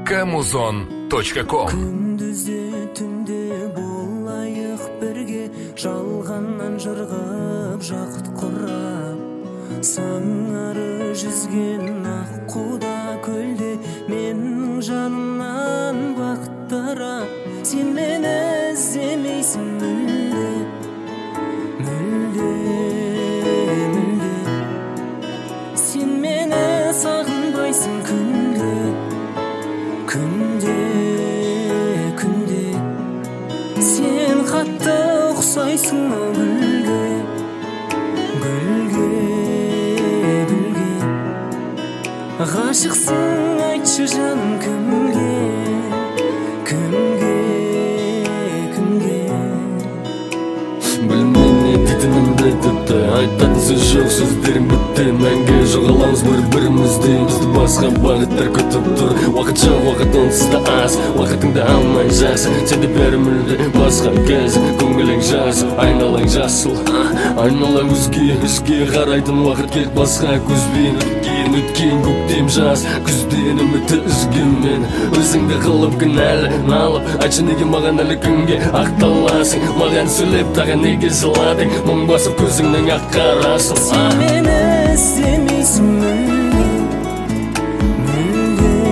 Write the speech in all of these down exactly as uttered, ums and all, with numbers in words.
камузон точка ком. Күндүзде түнде болайық бірге, жалғаннан жырғап жақыт құрап, саңары жүзген ақ қуда көлде менің жанымнан бақыттара. Сен мені іздемейсің мүлде, мүлде, мүлде. Сен мені сағынбайсың күнде, күнде, күнде. Сен қатты ұқсайсың о гүлге, гүлге, гүлге. Ғашықсың, айтшы жаным кімге, кімге, кімге. Білмеймін не дейтінімді тіпті, айтатын сөз жоқ, сөздерім бітті. Мәңгі жоғаламыз бір-бірімізде, бізді басқа бағыттар күтіп тұр. Уақыт жоқ, уақыт онсыз да аз, уақытыңды алмай жас. Сенде бәрі мүлде басқа кез, көңілің жас, айналаң жасыл. Айнала өзге, өзге қарайтын уақыт келіп басқа көзбен. Өткен, өткен көктем жаз, күзден үмітті үзгенмен. Өзіңді қылып кінәлі, налып, айтшы неге маған әлі күнге ақталасың. Маған сөйлеп тағы неге жыладың, мұң басып көзіңнің ақ қарасың. Сен мені іздемейсің мүлде, мүлде,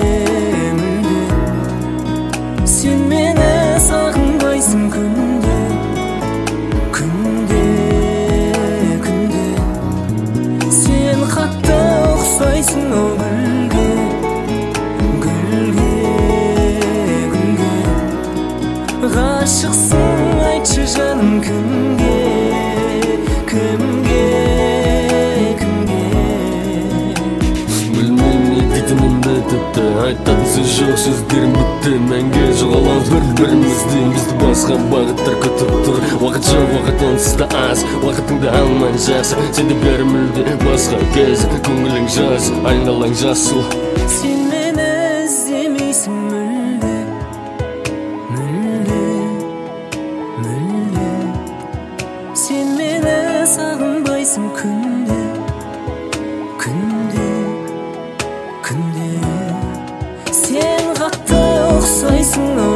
мүлде. Сен мені сағынбайсың күнде, күнде, күнде. Сен қатты ұқсайсың о гүлге, гүлге, гүлге. Ғашықсың, айтшы жаным кімге, кімге, кімге. Білмеймін не дейтінімді тіпті, айтатын сөз жоқ, сөздерім бітті. Мәңгі жоғаламыз бір-бірімізде, бізді басқа бағыттар күтіп тұр. Уақыт жоқ, уақыт онсыз да аз, уақытыңды алмай жас. Сенде бәрі мүлде басқа кез, көңілің жас, айналаң жасыл. Сен мені іздемейсің мүлде, мүлде, мүлде. Сен мені сағынбайсың күнде, күнде, күнде. Сен қатты ұқсайсың